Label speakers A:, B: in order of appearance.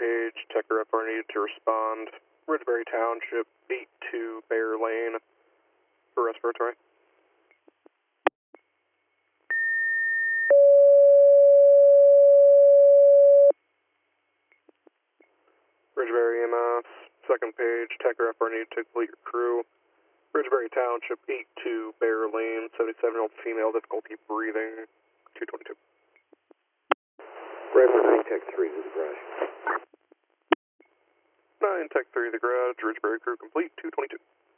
A: page, tech rep are needed to respond. Ridgebury Township, 82 Bear Lane, for respiratory. Ridgebury EMS, second page, tech rep are needed to complete your crew. Ridgebury Township, 82 Bear Lane, 77-year-old female, difficulty breathing, 222.
B: Bradford 9 Tech 3 to the garage.
A: 9 Tech 3 the garage, Ridgebury crew complete, 222.